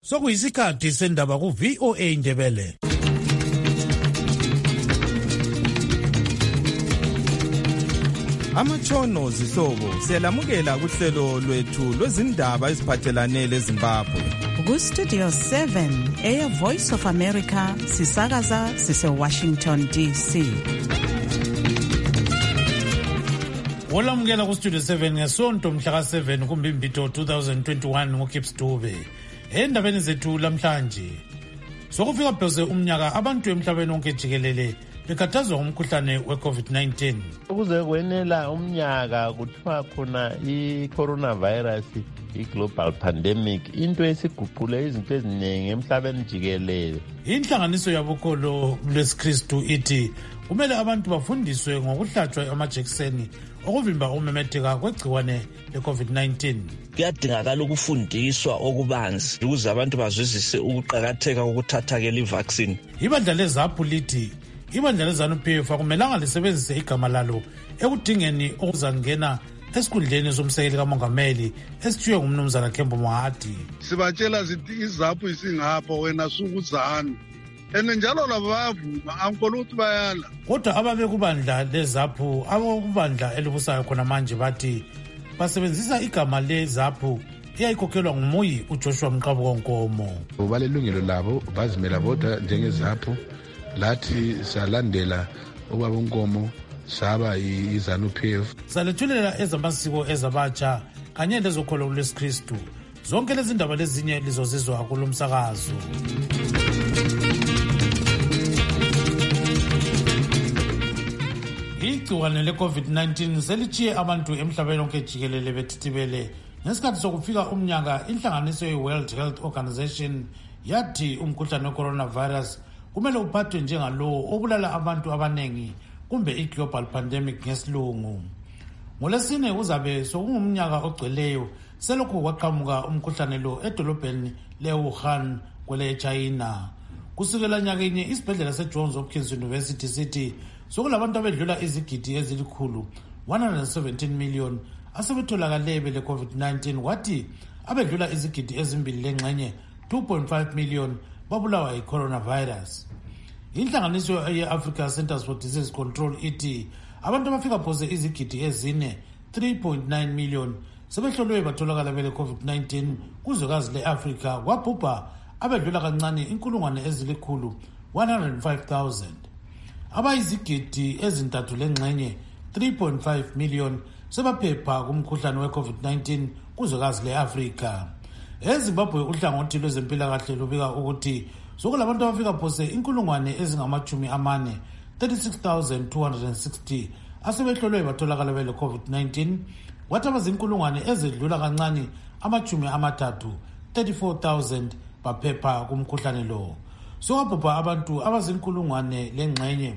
Sokuyisikhathi sendaba ku-VOA Indebele. Amatshono zihlobo siyalamukela kuhlelo lwethu lwezindaba eziphathelane leZimbabwe. Ku-Studio 7 Air Voice of America sisakaza sise-Washington DC. Olamukela ku-Studio 7 ngesonto mhla ka-7 kuMbimbito 2021 ngoKips Dube. Endabeni zethu lamhlanje sokufika pheze umnyaka abantu emhlabeni wonke jikelele bekhathazwa ngumkhuhlane we-COVID-19. Ukuze kwenela umnyaka kuthiwa khona i-coronavirus, i-global pandemic, into esiguqule izinto eziningi emhlabeni jikelele. Inhlanganiso yabokholo lwesikristu ithi kumele abantu bafundiswe ngokuhlatshwa amajekiseni okuvimba umemetheka kwegciwane le-COVID-19. Kuyadingakala ukufundiswa okubanzi ukuze abantu bazwisise ukuqakatheka kokuthatha-ke li-vaccine. Ibandla leZAPU lithi ibandla leZANU-PF akumelanga lisebenzise igama lalo ekudingeni okuzangena esikhundleni somsekeli kamongameli esithiywe ngumnumzana Kembo Mohadi. Sibatshela sithi iZAPU isingapho wena sukuzanu. Njalo labo bayavuma ankolo ukuthi bayala. Kodwa ababe kubandla leZAPU abakubandla elibusayo khona manje bathi basebenzisa igama leZAPU eyayikhokhelwa ngumuyi uJoshua Mqabuko Nkomo. Balelungelo labo bazimela bodwa njengeZAPU. Lathi salandela ubaba uNkomo saba iZANU-PF. Salethulela ezamasiko ezabatsha kanye lezokholo lwesikristu. Zonke lezi ndaba lezinye lizozizwa kulomsakazo. Igciwane le-COVID-19 selitshiye abantu emhlabeni wonke jikelele bethithibele. Ngesikhathi sokufika umnyaka, inhlanganiso ye-World Health Organization yathi umkhuhlane we-coronavirus kumele uphathwe njengalowo obulala abantu abanengi kumbe i-global pandemic ngesilungu. NgoLwesine kuzabe sokungumnyaka ogcweleyo selokhu kwaqhamuka umkhuhlane lo edolobheni le-Wuhan kwele-China. Kusukela nyakenye isibhedlela se-Johns Hopkins University sithi sokulabantu abedlula izigidi ezilikhulu 117 million asebetholakale bele COVID-19, kwathi abedlula izigidi ezimbili lengxenye 2.5 million babulawa yi-coronavirus. Inhlanganiso ye-Africa Centers for Disease Control ithi abantu abafika phose izigidi ezine 3.9 million sebehlolwe batholakala bele COVID-19 kuzwekazi le-Afrika, kwabhubha abedlula kancane inkulungwane ezilikhulu 105,000. Abayizigidi ezintathu lengxenye 3.5 million sebaphepha kumkhuhlane we-COVID-19 kuzwekazi le-Afrika. EZimbabwe uhlangothi lwezempilakahle lubika ukuthi sokulabantu abafika phose inkulungwane ezingamachumi amane 36,260 asebehlolwe batholakala bele COVID-19, kwathi abazinkulungwane ezedlula kancane amachumi amathathu 34,000 baphepha kumkhuhlane lo. Sokwabhubha abantu abazinkulungwane lengxenye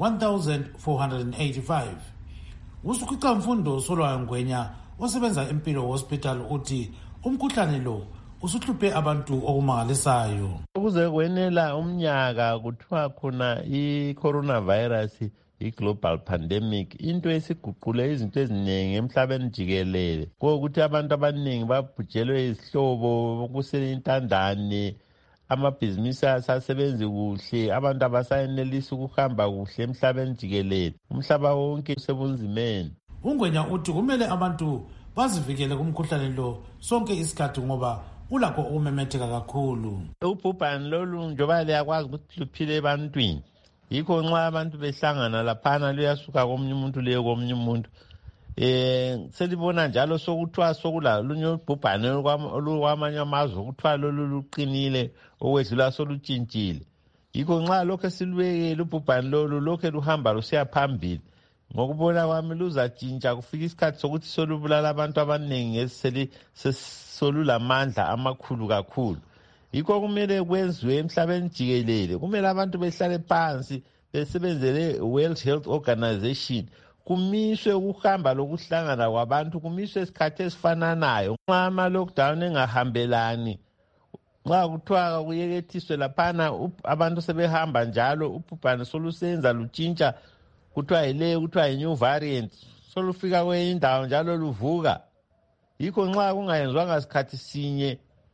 1,485. Usukhwica Mfundo Solwayo Ngwenya osebenza Impilo Hospital uthi umkhuhlane lo usuhluphe abantu okumangalisayo. Ukuze kwenela umnyaka kuthiwa khona i-coronavirus, i-global pandemic, into esiguqule izinto eziningi emhlabeni jikelele. Kokuthi abantu abaningi babhujelwe izihlobo, kusele intandane, amabhizinisi asasebenzi kuhle, abantu abasayenelisa ukuhamba kuhle emhlabeni jikelele. Umhlaba wonke usebunzimeni. Ungwenya uthi kumele abantu bazivikele kumkhuhlane lo sonke isikhathi ngoba ulakho ukumemetheka kakhulu. Ubhubhane lolu njengoba liyakwazi ukuthi luphile ebantwini, yikho nxa abantu behlangana laphana luyasuka komunye umuntu liye komunye umuntu. Selibona njalo sokuthiwa sokulalunye ubhubhane olukwamanye amazwe kuthiwa lolu luqinile okwedlula solutshintshile. Yikho nxa lokho silubekele ubhubhane lolu lokho luhamba lusiya phambili, ngokubona kwami luzatshintsha kufika isikhathi sokuthi solubulala abantu abaningi solulamandla amakhulu kakhulu. Yikho kumele kwenziwe emhlabeni jikelele, kumele abantu behlale phansi besebenzele World Health Organization, kumiswe ukuhamba lokuhlangana kwabantu, kumiswe isikhathi esifananayo. Nxa ama-lockdown engahambelani, nxa kuthiwa kuyekethiswe laphana abantu sebehamba njalo, ubhubhane solusenza lutshintsha, kuthiwa yileyo kuthiwa yi-new variant, solufika kwenye indawo njalo luvuka. Yikho nxa kungayenzwanga sikhathi sinye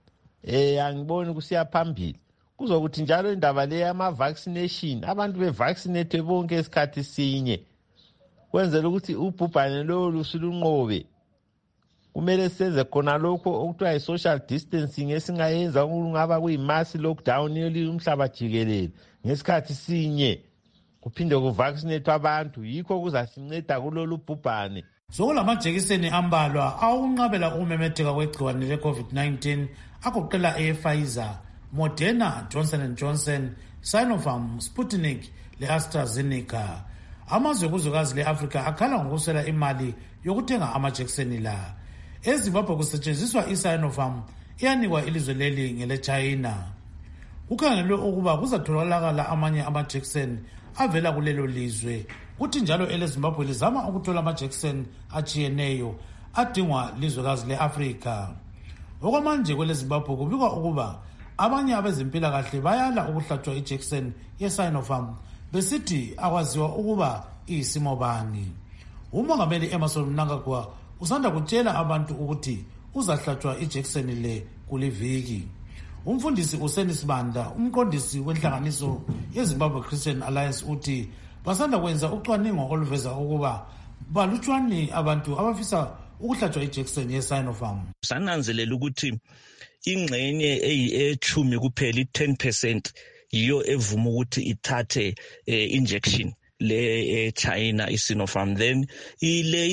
angiboni kusiya phambili. Kuzokuthi njalo indaba le yama-vaccination abantu bevaccinate bonke esikhathi sinye kwenzela ukuthi ubhubhane lolu silunqobe. Kumele senze khona lokho okuthiwa yi-social distancing esingayenza kungaba kuyi-mass lockdown umhlaba jikelele ngesikhathi sinye kuphinde kuvaccinate abantu, yikho kuzasinceda kulolu bhubhane. Sokulamajekiseni ambalwa awokunqabela ukumemetheka kwegciwane le-COVID-19 agoqela e-Pfizer, Moderna, Johnson & Johnson, Sinopharm, Sputnik le-AstraZeneca. Amazwe kuzwekazi le-Afrika akhala ngokuswela imali yokuthenga amajekiseni la. EZimbabwe kusetshenziswa i-Sinopharm iyanikwa ilizwe leli ngele-China. Kukhangelwe ukuba kuzatholakala amanye amajekiseni avela kulelo lizwe. Kuthi njalo eleZimbabwe lizama ukuthola amajekiseni atshiyeneyo adingwa lizwekazi le-Afrika. Okwamanje kweleZimbabwe kubikwa ukuba abanye abezempilakahle bayala ukuhlatshwa ijekiseni ye-Sinopharm besithi akwaziwa ukuba iyisimo bani. Umongameli Emmerson Mnangagwa usanda kutshela abantu ukuthi uzahlatshwa ijekiseni le kuliviki. Umfundisi uSenis Banda, umqondisi wenhlanganiso yeZimbabwe Christian Alliance, uthi basanda kwenza ucwaningo oluveza ukuba balutshwani abantu abafisa ukuhlatshwa ijekiseni ye-Sinopharm. Sananzelela ukuthi ingxenye eyi-10 kuphela, 10% yiyo evuma ukuthi ithathe injection le China i-Sinopharm. Then ile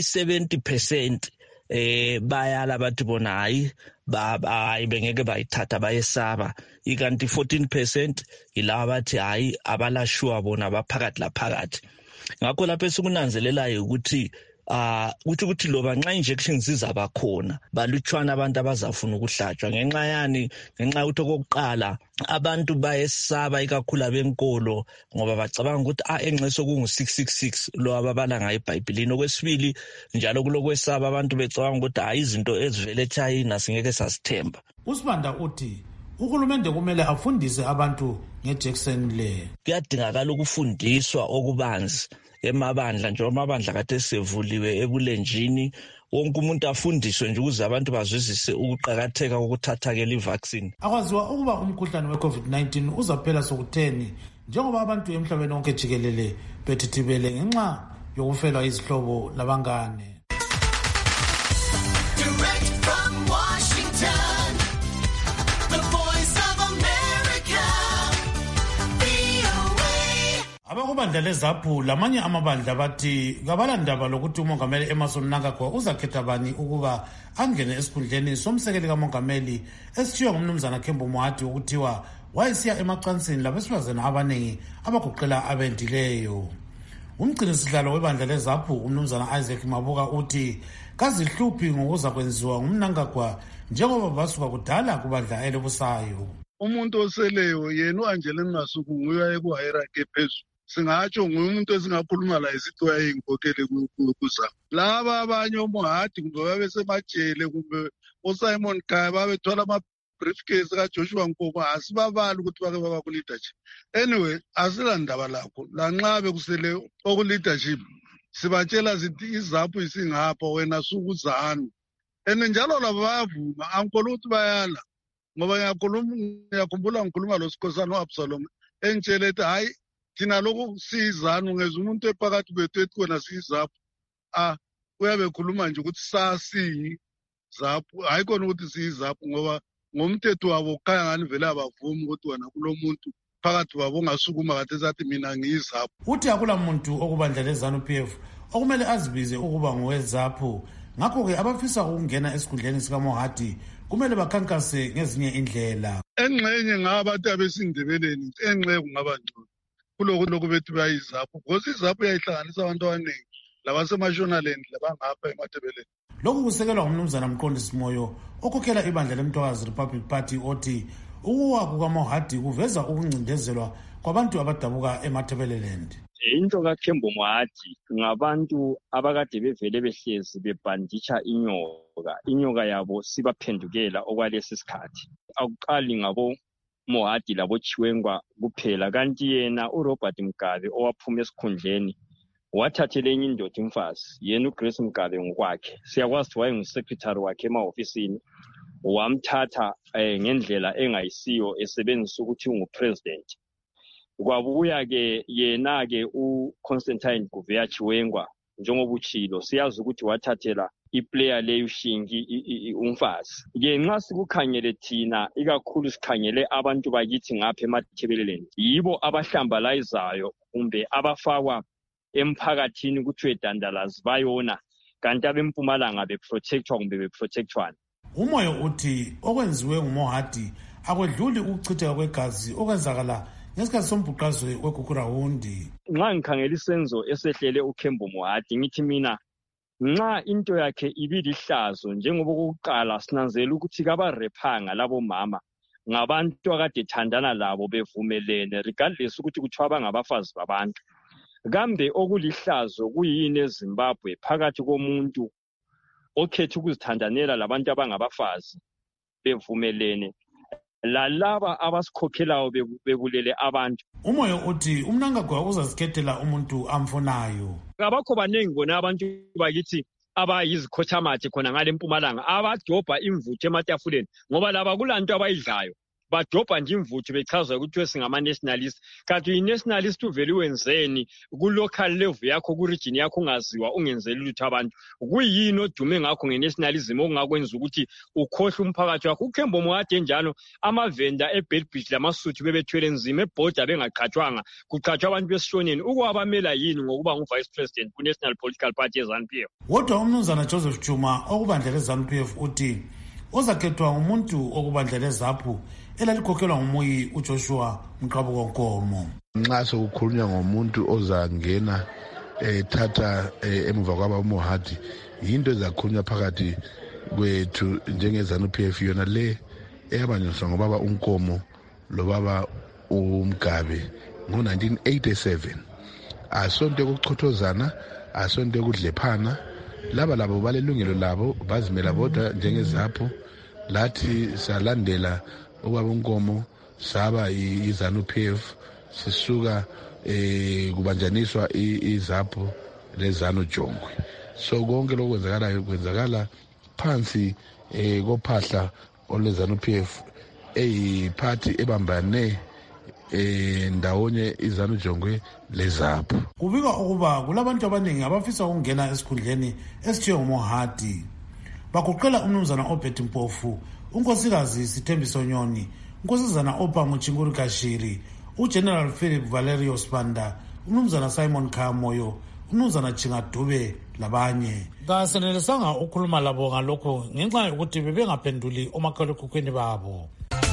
70% bayala bathi bona hayi bengeke bayithatha bayesaba. Ikanti 14% ilaba bathi hayi abalashwa bona baphakathi laphakathi. Ngakho lapho esikunanzelelayo ukuthi ukuthi loba nxa injections zizaba khona balutshwana abantu abazafuna ukuhlatshwa ngenxa yani, ngenxa ukuthi okokuqala abantu bayesaba ikakhulu abenkolo ngoba bacabanga ukuthi enxeso kungu-666 lo ababala ngayo eBhayibhelini. Okwesibili njalo kulokwesaba abantu becabanga ukuthi hayi izinto ezivele eChina singeke sasithemba. uSibanda uthi uhulumende kumele afundise abantu ngejekiseni le. Kuyadingakala ukufundiswa okubanzi emabandla, njengoba amabandla kade sevuliwe ebulenjini, wonke umuntu afundiswe nje ukuze abantu bazwisise ukuqakatheka kokuthatha-ke vaccine. Akwaziwa ukuba umkhuhlane we-COVID-19 uzaphela sokutheni njengoba abantu emhlabeni wonke jikelele bethithibele ngenxa yokufelwa izihlobo labangane. Abakubandla leZAPU lamanye amabandla bathi kabalandaba lokuthi umongameli Emmerson Mnangagwa uzakhetha bani ukuba angene esikhundleni somsekeli kamongameli esithiwa ngumnumzana Kembo Moati ukuthiwa wayesiya emacansini labesifazana abaningi abagoqela abendileyo. Umgcinisihlalo webandla leZAPU umnumzana Isaac Mabuka uthi kazihluphi ngokuza kwenziwa ngumnangagwa njengoba basuka kudala kubandla elibusayo. Umuntu oseleyo yena uAngelina Masuku nguye ekuhayirarchy phezulu. Singatsho ngumuntu esingakhuluma la isithi wayeyinkokheli kuzama. Laba abanye oMohadi kumbe babesemajele kumbe oSimon Kaya babethwala ama-briefcase kaJoshua Nkomo asibabali ukuthi bake baba ku-leadership. Anyway, asilandaba lakho. Lanxa bekusele oku-leadership sibatshela sithi iZAPU isingapha wena sukuzana. Njalo labo bayavuma, angikholwa ukuthi bayala. Ngoba ngiyakhumbula ngikhuluma lo Sikhosana u-Absalom engitshela ethi hayi thina lokhu siyizana ungeza umuntu ephakathi bethu ethi kona siyiZAPU. Uyabe khuluma nje ukuthi sasiyiZAPU, hayi khona ukuthi siyiZAPU ngoba ngomthetho wabo kukhanya ngani vele abavumi ukuthi wena kulo muntu phakathi wabo ongasukuma kade esathi mina ngiyiZAPU. Uthi akula muntu okubandla leZANU-PF okumele azibize ukuba ngoweZAPU. Ngakho-ke abafisa ukungena esikhundleni sikaMohadi kumele bakhankase ngezinye indlela. Engxenye ngabathi abesindebeleni engxe kungaba ngcono kulokhu bethi bayiZAPU because iZAPU yayihlanganisa abantu abaningi labaseMashonaland labangapha eMatebeleni. Lokhu kusekelwa ngumnumzana Mqondisi Moyo okhokhela ibandla leMtwakazi Republic Party othi ukuwa kukaMohadi kuveza ukuncindezelwa kwabantu abadabuka eMatebeleland. Into kaKembo Moati ngabantu abakade bevele behlezi bebhanditsha inyoka yabo sibaphendukela okwalesi sikhathi. Akuqali ngabo Moati labo Chiwengwa kuphela, kanti yena uRobert Mugabe owaphuma esikhundleni wathathele enye indoda imfazi, yena uGrace Mugabe ngokwakhe. Siyakwazi ukuthi wayengu-secretary wakhe emahofisini, wamthatha ngendlela engayisiyo esebenzisa ukuthi ungupresident. Kwabuya-ke yena-ke uConstantine Gouveia Chiwengwa njengoba utshilo siyazi ukuthi wathathela iplayer leyo Shingi umfazi. Ke nxa sikukhangele thina ikakhulu sikhangele abantu bakithi ngapha eMathebeleleni yibo abahlambalayizayo kumbe abafakwa emphakathini kuthiwe dandalazi bayona kanti abempumalanga beprotectwa kumbe beprotectwana. Umoyo uthi okwenziwe nguMohadi akwedluli ukuchitheka kwegazi okwenzakala ngesikhathi sombhuqazwe weGugurawundi. Nxa ngikhangela isenzo esehlele uKhembo Mohadi ngithi mina nxa into yakhe ibilihlazo njengoba kokuqala sinanzela ukuthi kabarephanga labo mama ngabantu akade thandana labo bevumelene regardless ukuthi kuthiwa bangabafazi babantu. Kambe okulihlazo kuyini eZimbabwe phakathi komuntu okhetha ukuzithandanela labantu abangabafazi bevumelene lalaba abasikhokhelayo bebulele abantu? Umoyo uthi uMnangagwa uzazikhethela umuntu amfunayo. Abakho banengi bona abantu bakithi abayizikhothamathe khona ngale Mpumalanga abadobha imvuthu ematafuleni ngoba laba kulanto abayidlayo badobha nje imvuthu bechaza ukuthi singama-nationalist. Kanti i-nationalist uvele wenzeni ku-local level yakho ku-region yakho ungaziwa ungenzeli lutho abantu? Kuyini odume ngakho nge-nationalism okungakwenza ukuthi ukhohle umphakathi wakho? uKhembo Mohadi enjalo amavenda eBelbridge lamasuthi bebethwele nzima ebhoda bengaqhatshwanga kuqhatshwa abantu besishoneni ukuwabamela yini ngokuba ngu-vice president ku-National Political Party ye-ZANU-PF? Kodwa umnumzana Joseph Chuma okubandla le-ZANU-PF uthi ozakhethwa ngumuntu okubandla le-ZAPU elalikhokhelwa ngumuyi uJoshua Mqabuko Nkomo. Nxa sokukhulunywa ngomuntu ozangena thatha emuva kwaba uMohadi yinto ezakhulunywa phakathi kwethu njenge-ZANU-PF yona le eyabanjiswa ngobaba uNkomo lobaba uMgabe ngo-1987. Asonto yokuchothozana, asonto yokudlephana. Laba labo balelungelo labo bazimela bodwa njenge-ZAPU. Lathi salandela ubaba uNkomo saba iZANU-PF sisuka kubanjaniswa iZAPU leZANU Jongwe. So konke lokwenzakalayo kwenzakala phansi kophahla olweZANU-PF eyiphathi ebambane ndawonye iZANU Jongwe leZAPU. Kubikwa ukuba kulabantu abaningi abafisa ukungena esikhundleni esithiwe nguMohadi. Bagoqela umnumzana Obert Mpofu, unkosikazi Sithembiso Nyoni, unkosazana Opa Muchinguri Kashiri, uGeneral Philip Valerio Spanda, umnumzana Simon Khamoyo, umnumzana Chingadube labanye. Kasenelisanga ukhuluma labo ngalokho ngenxa yokuthi bebengaphenduli omakhalekhukhwini babo.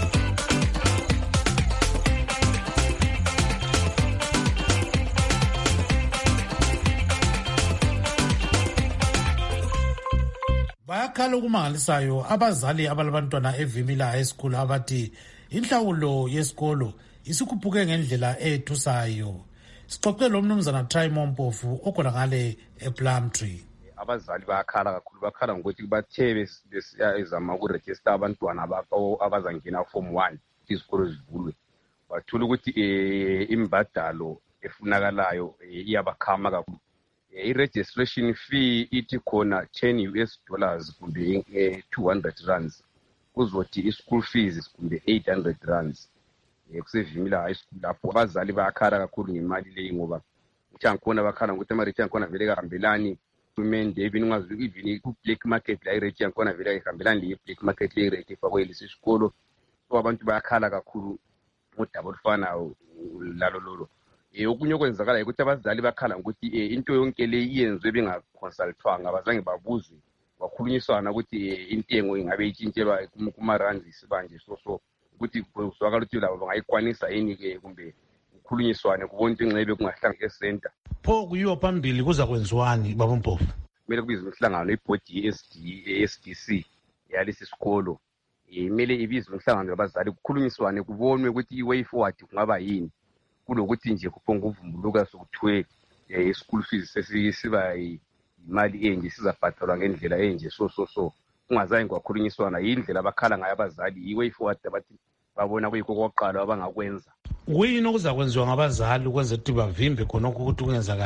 Bayakhala okumangalisayo abazali abalabantwana eVimila High School abathi inhlawulo yesikolo isikhuphuke ngendlela ethusayo. Sixoxe lo mnumzana Trymo Mpofu okhona ngale ePlumtree. Abazali bayakhala kakhulu, bakhala ngokuthi bathe besiyazama ukurejista abantwana abazangena form 1 izikolo zivulwe. Bathola ukuthi imbadalo efunakalayo iyabakhama kakhulu. I-registration fee ithi khona $10 kumbe 200 rands. Kuzothi i-school fees kumbe 800 rands. Kusevimila high school lapho abazali bayakhala kakhulu ngemali leyi ngoba uthi angikhona bakhala ngokuthi ama-rate angikhona vele kahambelani kumende even ungazi even ku-black market la i-rate angikhona vele kahambelani le-black market le i-rate efakwe lesi sikolo. So abantu bayakhala kakhulu ngodaba olufanayo lalo lolo. Okunye okwenzakala ukuthi abazali bakhala ngokuthi into yonke le iyenziwe bengaconsultwanga, abazange babuze bakhulunyiswana ukuthi intengo ingabe itshintshelwa kuma-rands isibanje so ukuthi kuzwakala ukuthi labo bangayikwanisa yini-ke kumbe kukhulunyiswane kubona into engcebe kungahlangana esenta. Pho kuyiwa phambili kuzakwenziwani baba Mpofu? Kumele kubizwe umhlangano ibhodi ye-SDC yalesi sikolo. Kumele ibizwe umhlangano wabazali kukhulunyiswane kubonwe ukuthi i-way forward kungaba yini kulokuthi nje kuphonga uvumbuluka sokuthiwe i-school fees sesiba imali enje sizabhatalwa ngendlela enje so ungazange kwakhulunyiswana yindlela abakhala ngayo abazali i-way forward abathi babona kuyikho kokuqala abangakwenza. Kuyini okuzakwenziwa ngabazali ukwenza ukuthi bavimbe khonokho ukuthi kungenzakali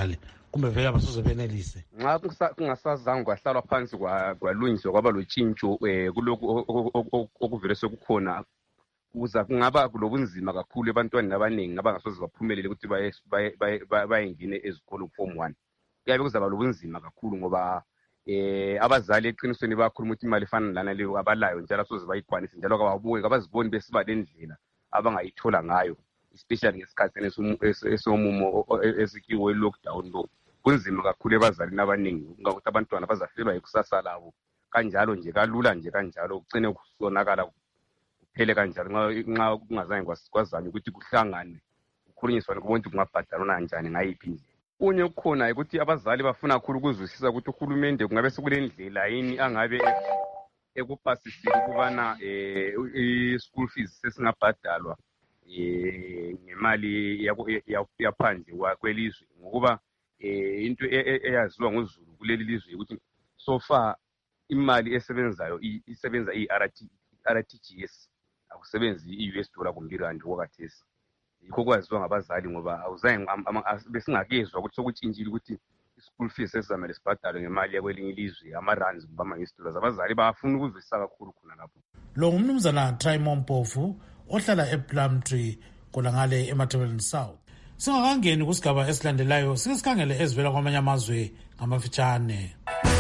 kumbe vele abasoze benelise? Nxa kungasazange kwahlalwa phansi kwalungiswa kwaba lotshintsho kulokhu okuvele sekukhona kuza kungaba kulobunzima kakhulu ebantwaneni abaningi abangasoze baphumelele ukuthi bayengine ezikolo form 1. Kuyabe kuzaba lobunzima kakhulu ngoba abazali eqinisweni bayakhuluma ukuthi imali efana lana leyo abalayo njalo asoze bayikwanise njalo kababuke abaziboni besiba lendlela abangayithola ngayo, especially ngesikhathi esomumo esikiwe lockdown lo. Kunzima kakhulu ebazalini abaningi ukuthi abantwana bazafelwa yikusasa labo kanjalo nje kalula nje kanjalo ugcine kusonakala kuphele kanjalo nxa kungazange kwazanywa ukuthi kuhlangane kukhulunyiswane kubonke kungabhadalwa kanjani ngayiphi indlela. Kunye kukhona ukuthi abazali bafuna kakhulu ukuzwisisa ukuthi uhulumende kungabe sekulendlela yini angabe ekupasisile ukubana i-school fees sesingabhadalwa ngemali yaphandle kwelizwe, ngokuba into eyaziwa ngozulu kuleli lizwe ukuthi so far imali esebenzayo isebenza i-RTGS, akusebenzi i-US dollar kumbe irandi kwakathesi. Yikho kwaziwa ngabazali ngoba awuzange besingakezwa ukuthi sokutshintshile ukuthi i-school fees esizamele sibhadalwe ngemali yakwelinye ilizwe, ama-rands kumbe ama-US dollars. Abazali bafuna ukuzwisisa kakhulu khona lapho. Lo ngumnumzana Trymo Mpofu ohlala ePlumtree kolangale eMatabeleland South. Singakangeni kusigaba esilandelayo sike sikhangele ezivela kwamanye amazwe ngamafitshane.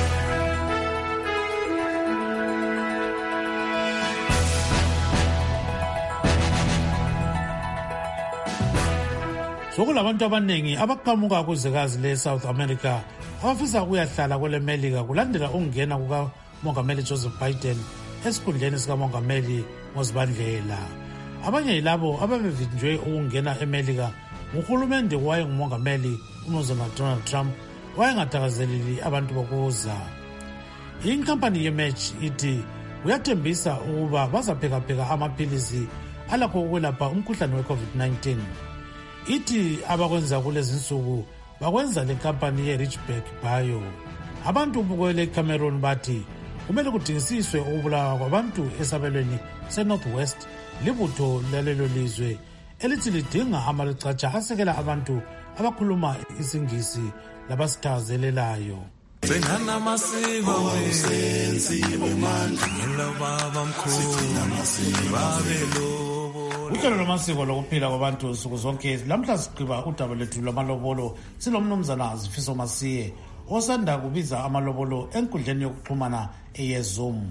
Sokulabantu abaningi abaqhamuka kuzwekazi le-South America abafisa ukuyahlala kwele Melika kulandela ukungena kukamongameli Joseph Biden esikhundleni sikamongameli ngoZibandlela. Abanye yilabo ababevinjwe ukungena eMelika nguhulumende wayengumongameli uMnumzana Donald Trump wayengathakazeleli abantu bokuza. Inkampani yeMatch ithi uyathembisa ukuba bazaphekapheka amaphilisi alakho ukwelapha umkhuhlane we-COVID-19. Ithi abakwenza kulezi nsuku bakwenza le nkampani ye-Richback Bio. Abantu bukwele Cameroon bathi kumele kudingisiswe ukubulawa kwabantu esabelweni se-Northwest libutho lalelo lizwe elithi lidinga amalicatsha asekela abantu abakhuluma isingisi labasithakazelelayo. Sengana masiko wesenziwe manje ngelobaba mkhulu babelo. Uhlelo lwamasiko lokuphila kwabantu nsuku zonke lamhla sigqiba udaba lethu lwamalobolo silomnumzana Zifiso Masiye osanda kubiza amalobolo enkundleni yokuxhumana eyeZoom.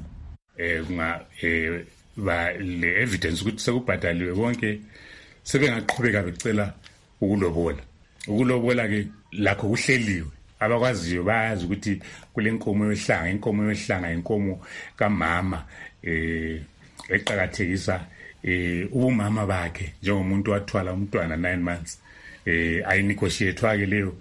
Le evidence ukuthi sekubhadaliwe konke sebengaqhubeka becela ukulobola ke lakho kuhleliwe. Abakwaziyo bayazi ukuthi kule inkomo yohlanga inkomo kamama eqhakathekisa ubumama bakhe njengomuntu wathwala umntwana 9 months ayinegotiate ke leyo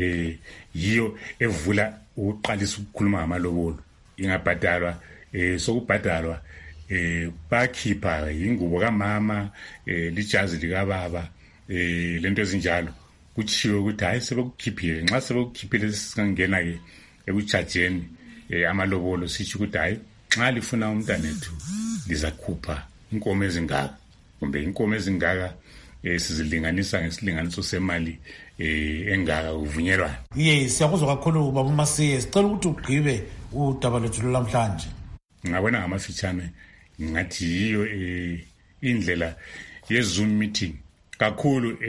yiyo evula ukuqalisa ukukhuluma ngamalobolo ingabhadalwa sokubhadalwa bakhipha ingubo kamama lijazi likababa lento ezinjalo kutshiwo ukuthi hayi sebekukhiphile nxa sebekukhiphile singangena ke ekuchajeni amalobolo sithi ukuthi hayi nxa lifuna umntanethu lizakhupha inkomo ezingaka kumbe inkomo ezingaka sizilinganisa ngesilinganiso semali engaka uvunyelwa. Siyakuzwa kakhulu baba Masiye, sicela ukuthi ugqibe udaba lethu lamhlanje. Ngabona ngamafitshane ngathi yiyo indlela ye-Zoom meeting kakhulu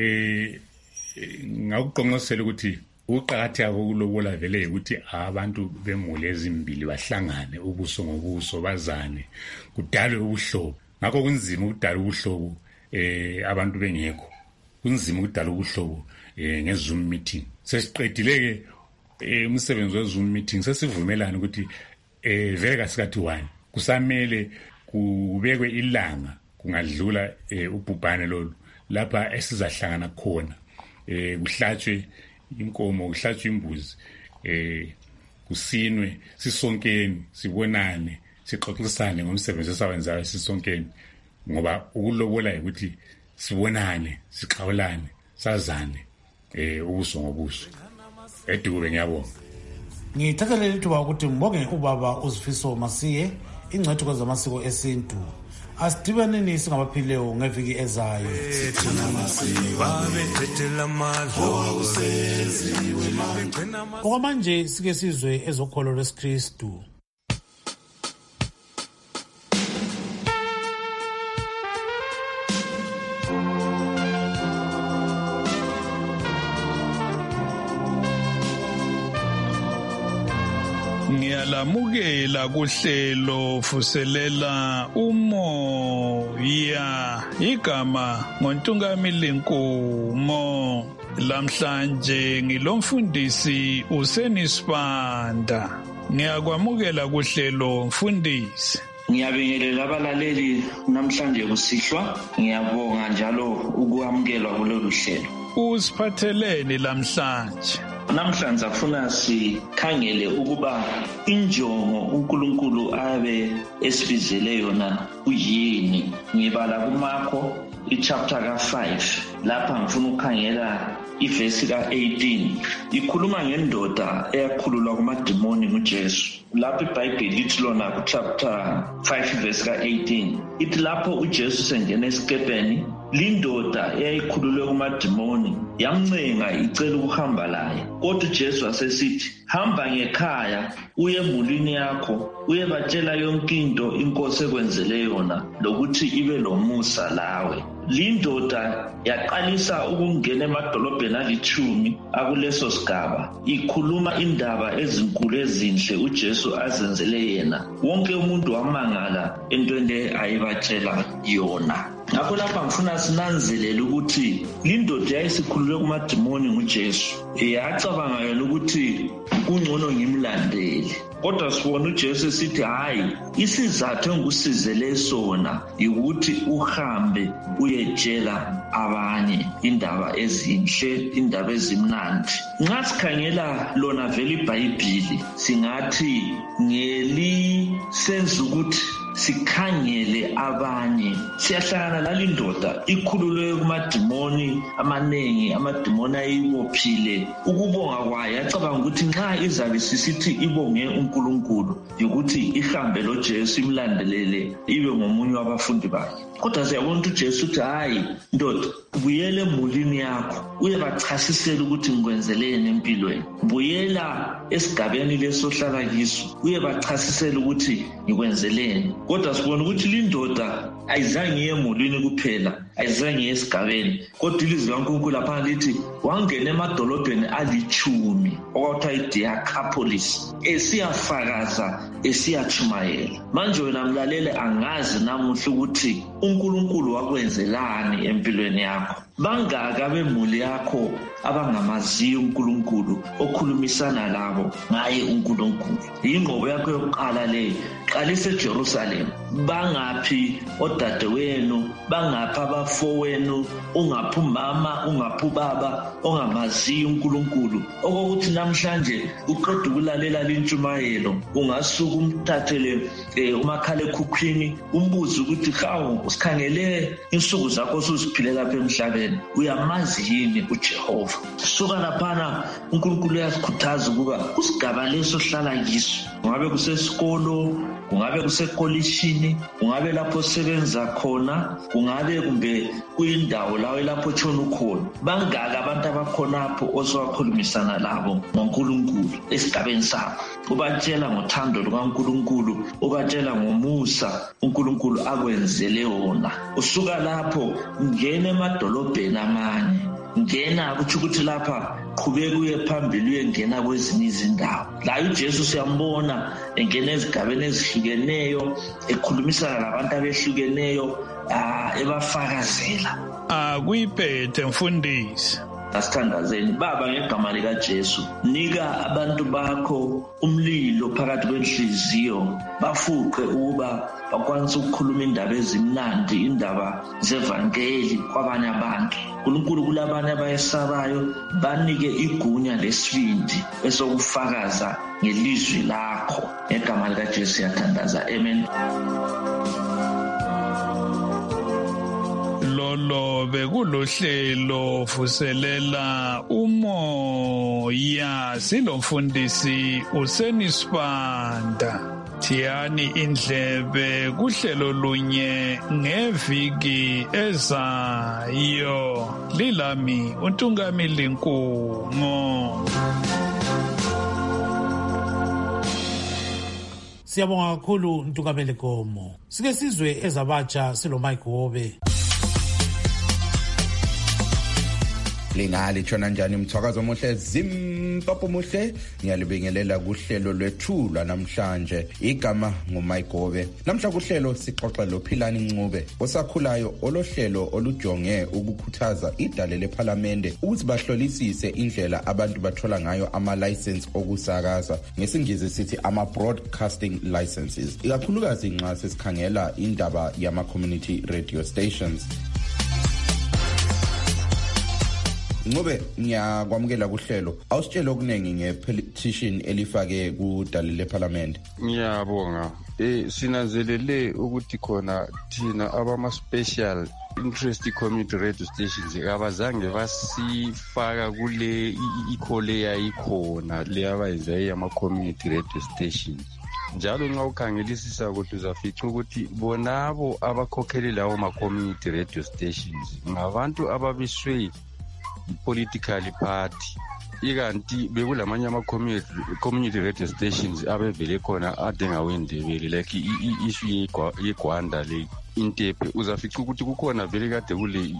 ngakuqonqosela ukuthi ukuqakatheka kokulobola vele ukuthi abantu bemuli ezimbili bahlangane ubuso ngobuso bazane kudalwe ubuhlobo. Ngakho kunzima ukudala ubuhlobo abantu bengekho, kunzima ukudala ubuhlobo nge-Zoom meeting. Sesiqedile ke umsebenzi we-Zoom meeting sesivumelana ukuthi vele kasikathi 1 kusamele kubekwe ilanga kungadlula ubhubhane lolu lapha esizahlangana khona kuhlatshwe inkomo kuhlatshwe imbuzi kusinwe sisonkeni sibonane sixoxisane ngomsebenzi esawenzayo sisonkeni ngoba ukulobola ukuthi sibonane sixawulane sazane ubuso ngobuso. Edube ngiyabonga. Ngithatha leli thuba ukuthi ngibonge ubaba uZifiso Masiye ingcethu kwezamasiko esintu. Asidibaneni singabaphilileyo ngeviki ezayo. Okwamanje sike sizwe ezokholo lwesikristu. Ngiyalamukela kuhlelo vuselela umoya igama ngoNtungamili Nkumo. Lamhlanje ngilomfundisi uSenisibanda. Ngiyakwamukela kuhlelo mfundisi. Ngiyabingelela abalaleli namhlanje kusihlwa. Ngiyabonga njalo ukwamukelwa kulolu hlelo. Usiphatheleni lamhlanje? Namhlanje afuna sikhangele ukuba injongo uNkulunkulu abe esibizele yona uyini. Ngibala kuMarko ichapter ka5 lapha ngifuna ukukhangela ivesi ka18 ikhuluma ngendoda eyakhululwa kumadimoni nguJesu. Lapho iBhayibheli lithi lona kuchapter 5 verse ka18 ithi lapho uJesu sengena esikepeni lindoda eyayikhululwe kumadimoni yamncenga icela ukuhamba laye. Kodwa uJesu asesithi, hamba ngekhaya uye emulini yakho uyebatshela yonke into inkosi ekwenzele yona lokuthi ibe lomusa lawe. Lindoda yaqalisa ukungena emadolobheni ali10 akuleso sigaba ikhuluma indaba ezinkulu ezinhle uJesu azenzele yena. Wonke umuntu wamangala entweni ayibatshela yona. Ngakho lapha ngifuna sinanzelele ukuthi lindoda yayisikhululwe kumadimoni nguJesu. Yacabanga yona ukuthi kungcono ngimlandele. Kodwa sibona uJesu esithi hayi, isizathu engusizele sona ukuthi uhambe uyetshela abanye indaba ezinhle, indaba ezimnandi. Nxa sikhangela lona vele iBhayibheli singathi ngelisenza ukuthi sikhangele abanye. Siyahlangana lalindoda ikhululwe kumadimoni amanengi, amadimoni ayibophile. Ukubonga kwayo yacabanga ukuthi nxa izabe sisithi ibonge uNkulunkulu ukuthi ihambe loJesu imlandelele ibe ngomunye wabafundi bakhe. Kodwa siyabona ukuthi uJesu uthi hayi ndoda, buyele emulini yakho uyebachasisela ukuthi ngikwenzeleni empilweni. Buyela esigabeni lesohlala kiso uyebachasisela ukuthi ngikwenzeleni. Kodwa sibona ukuthi lindoda ayizange iye emulini kuphela, ayizange iye esigabeni. Kodwa ilizwi laNkulunkulu lapha lithi wangena emadolobheni ali10 okwakuthiwa iDecapolis esiyafakaza esiyatshumayela. Manje wena mlalele angazi namuhla ukuthi uNkulunkulu wakwenzelani empilweni yakho. Bangaka bemuli yakho abangamaziyo uNkulunkulu okhulumisana labo ngaye uNkulunkulu. Ingqobo yakho yokuqala le qalise eJerusalem. Bangaphi odadewenu, bangaphi abafowenu, ungaphi umama, ungaphi ubaba ongamaziyo uNkulunkulu. Okokuthi namhlanje uqeda ukulalela lintshumayelo ungasuka umthathele umakhala ekhukhwini umbuze ukuthi hawu usikhangele insuku zakho usuziphile lapha emhlabeni, uyamazi yini uJehova? Suka laphana uNkulunkulu uyasikhuthaza ukuba kusigaba leso hlala kiso, kungabe kusesikolo, kungabe kusekolishini, kungabe lapho sebenza khona, kungabe kumbe kuyindawo lawe lapho tshona ukhona. Bangaka abantu abakhonapho osowakhulumisana labo ngoNkulunkulu esigabeni sabo, ubatshela ngothando lukaNkulunkulu, ubatshela ngomusa uNkulunkulu akwenzele wona. Usuka lapho ngena emadolobheni amanye, ngena kuthi ukuthi lapha qhubeka uye phambili uyengena kwezinye izindawo. La uJesu siyambona engena ezigabeni ezihlukeneyo ekhulumisana labantu abehlukeneyo ebafakazela. Kuyiphethe mfundisi. Asithandazeni Baba ngegama likaJesu, nika abantu bakho umlilo phakathi kwenhliziyo, bafuqe ukuba bakwanise ukukhuluma indaba ezimnandi, indaba zevangeli kwabanye abantu. uNkulunkulu kulabanye abayesabayo banike igunya lesibindi esokufakaza ngelizwi lakho. Ngegama likaJesu siyathandaza, amen. Lolo bekulohlelo vuselela umoya, silomfundisi uSenisibanda. thiyani indlebe kuhlelo lunye ngeviki ezayo. Lilami uNtungamili Nkungo. Siyabonga kakhulu Ntungameli Nkomo. Sike sizwe ezabatsha silo Mike Wobe. Lingali tshona njani mthwakazo omuhle zimpapho muhle ngiyalibingelela kuhlelo lwethula namhlanje igama nguMike Gobe. Namhla kuhlelo sixoxa loPhilani Ncube osakhulayo olohlelo olujonge ukukhuthaza idale leParliament ukuthi bahlolisise indlela abantu bathola ngayo ama license okusakaza ngesingisi sithi ama broadcasting licenses ikakhulukazi nxa sesikhangela indaba yama community radio stations. Ncube ngiyakwamukela kuhlelo awusitshela okunengi ngepetition elifake kudale leParliament. Ngiyabonga sinanzelele ukuthi khona thina abama special interest community radio stations abazange basifaka kule ikhole yayikhona le abayenza yama community radio stations. Njalo nxa ukhangelisisa ukuthi uzafica ukuthi bonabo abakhokheli lawo ma community radio stations ngabantu ababiswe political party ikanti bekulamanye ama community radio stations abevele khona adenga wendebele like issue yeGwanda le Intepe uzafica ukuthi kukhona vele kade kule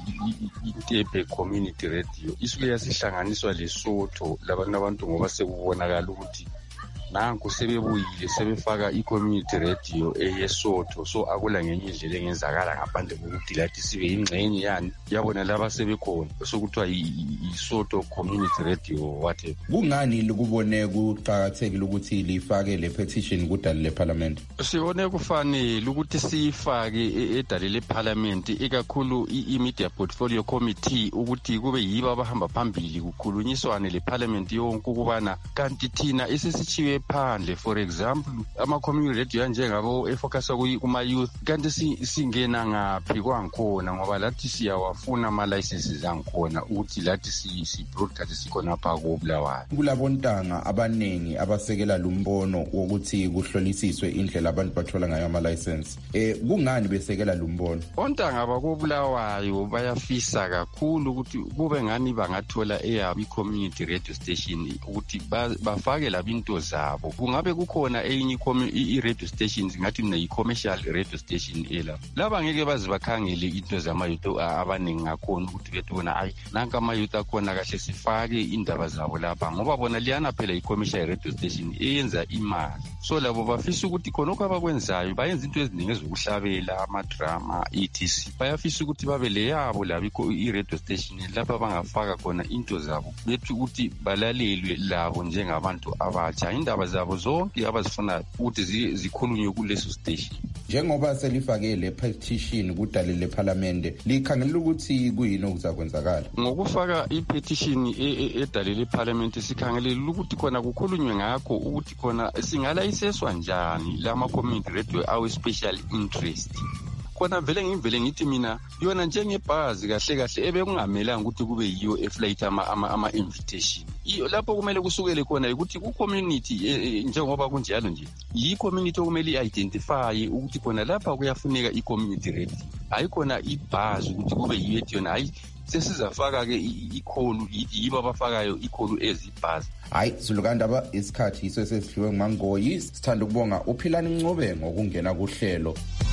Intepe community radio isuke yasihlanganiswa leSotho labantu ngoba sekubonakala ukuthi nanku sebebuyile sebefaka i-community radio eyeSotho so akula ngenye indlela engenzakala ngaphandle kokuthi lathi sibe ingxenye yani yabona laba sebekhona sokuthiwa iSotho community radio whatever. Kungani likubone kuqhakathekile ukuthi lifake le petition kudale leParliament? Sibone kufanele ukuthi sifake edale leParliament ikakhulu i-media portfolio committee ukuthi kube yibo abahamba phambili kukhulunyiswane leParliament yonke ukubana kanti thina esesichiwe phandle for example ama community radio njengabo efocus kuma youth kanti singena ngaphi kwangikhona ngoba lathi siyawafuna ama licenses angikhona ukuthi lathi si broadcast sikhona apha koBulawayo. Kulabontanga abanengi abasekela lumbono wokuthi kuhlolisiswe indlela abantu bathola ngayo ama license. Kungani besekela lumbono? Ontanga bakoBulawayo bayafisa kakhulu ukuthi kube ngani bangathola eyabo i-community radio station ukuthi bafake labinto zabo. Kungabe kukhona enye i-radio stations ngathi mina i-commercial radio station laba ngeke bazi bakhangele into zamayouth abaningi ngakhona ukuthi bethu hayi nanka amayouth akhona kahle sifake indaba zabo lapha ngoba bona liyana phela i-commercial radio station eyenza imali so labo bafisa ukuthi khonokho abakwenzayo bayenza into eziningi ezokuhlabela ama-drama etc bayafisa ukuthi babe leyabo labo i-radio station lapha bangafaka khona into zabo bethi ukuthi balalelwe labo njengabantu abatsha indaba zabo zonke abazifuna ukuthi zikhulunywe kuleso station. Njengoba selifake le petition kudale leParliament likhangela ukuthi kuyini okuzakwenzakala ngokufaka i-petition edale leParliament sikhangelela ukuthi khona kukhulunywe ngakho ukuthi khona singalayiseswa njani lama community radio awe special interest khona vele ngithi mina yona njengebhazi kahle ebekungamelanga ukuthi kube yiyo eflight ama invitation iyo lapho kumele kusukele khona ukuthi ku community njengoba kunjalo nje yi community okumele identify ukuthi khona lapha kuyafuneka i community radio ayikhona ibhazi ukuthi kube yiyo yona hayi sesizafaka ke ikholu yibo abafakayo ikholu ezibhazi. Hayi Zulukandaba isikhathi iso sesidliwe nguMangoyi sithanda ukubonga uPhilani Ncube ngokungena kuhlelo.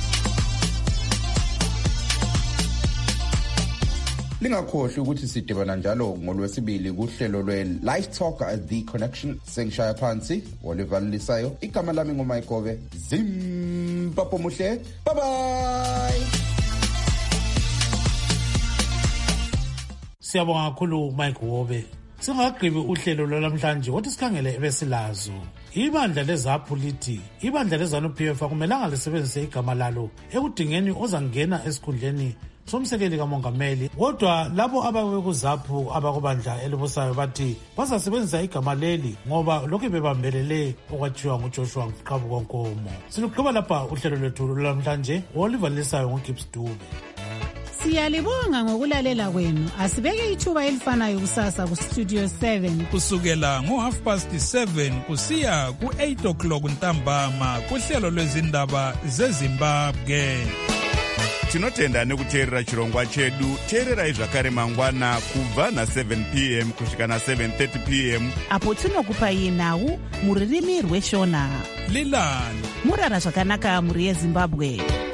Lingakhohlwa ukuthi sidibana njalo ngolwesibili kuhlelo lwe-Live Talk at The Connection sengishaya phansi olivalisayo igama lami nguMike Gobe zimpapho muhle bye bye. Siyabonga kakhulu Mike Gobe. Singagqibi uhlelo lwalamhlanje wathi sikhangele ebesilazo. Ibandla lezaphu lithi ibandla leZANU-PF akumelanga lisebenzise igama lalo ekudingeni ozangena esikhundleni somsekeli kamongameli kodwa labo abakuzaphu abakubandla elibusayo bathi bazasebenzisa igama leli ngoba lokho bebambelele okwatshiwa nguJoshua Qabuko Nkomo. Siluqhuba lapha uhlelo lwethu lwamhlanje olivalisayo ngoGibbs Dube. Siyalibonga ngokulalela kwenu. Asibeke ithuba elifanayo kusasa ku Studio 7 kusukela ngo7:30 kusiya ku8 o'clock ntambama kuhlelo lwezindaba zeZimbabwe. Tinotenda nekuteerera chirongwa chedu. Teererai zvakare mangwana kubva na7 p.m. kusvika na7:30 p.m. apo tinokupai nhau muririmi rweshona. Lilani murara zvakanaka muri yeZimbabwe.